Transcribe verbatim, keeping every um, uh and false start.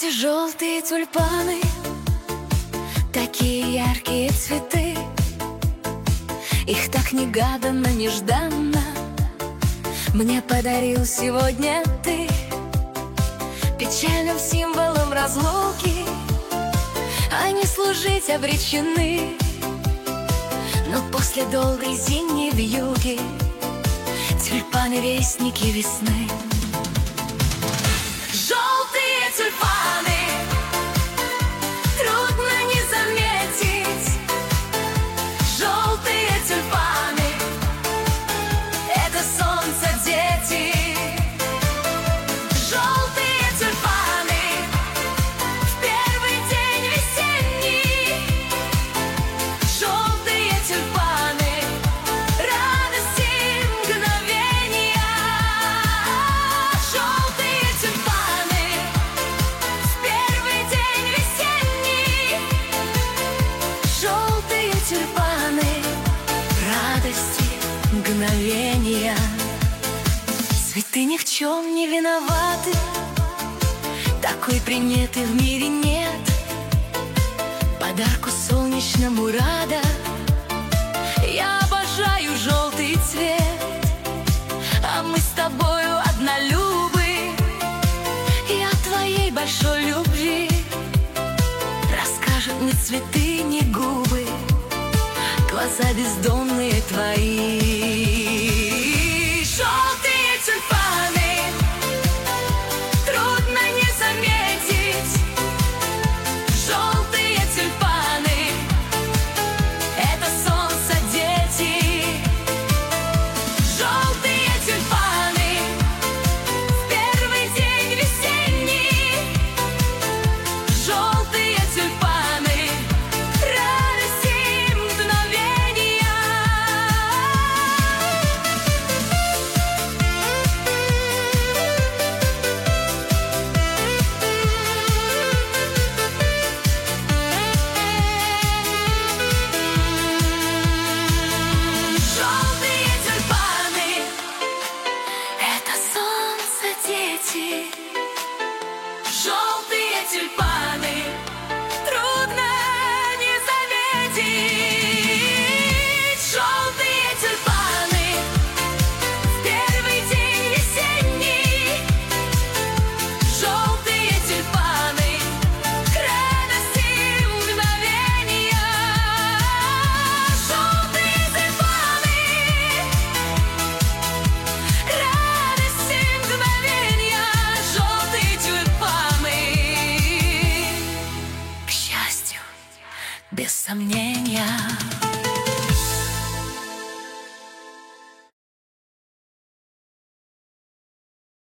Эти желтые тюльпаны, такие яркие цветы, их так негаданно, нежданно мне подарил сегодня ты. Печальным символом разлуки они служить обречены, но после долгой зимней вьюги тюльпаны — вестники весны. Желтые тюльпаны трудно не заметить. Желтые тюльпаны — это солнце, дети. Желтые тюльпаны в первый день весенний. Желтые тюльпаны — радости мгновения. Желтые тюльпаны в первый день весенний. Желтые тюльпаны — радости мгновения. Цветы ни в чем не виноваты, такой приметы в мире нет. Подарку солнечному рада, я обожаю желтый цвет. А мы с тобою однолюбы, и о твоей большой любви расскажут ни цветы, ни губы, глаза бездонные твои. Желтые тюльпаны трудно не заметить. Желтые тюльпаны — это солнце, дети. Желтые тюльпаны в первый день весенний. Желтые тюльпаны — радости мгновения. Желтые тюльпаны — это солнце, дети. Желтые тюльпаны трудно не заметить. Желтые тюльпаны в первый день весенний. Желтые тюльпаны к радости мгновения. Желтые тюльпаны — радости мгновения. Желтые тюльпаны — к счастью, без сомнения.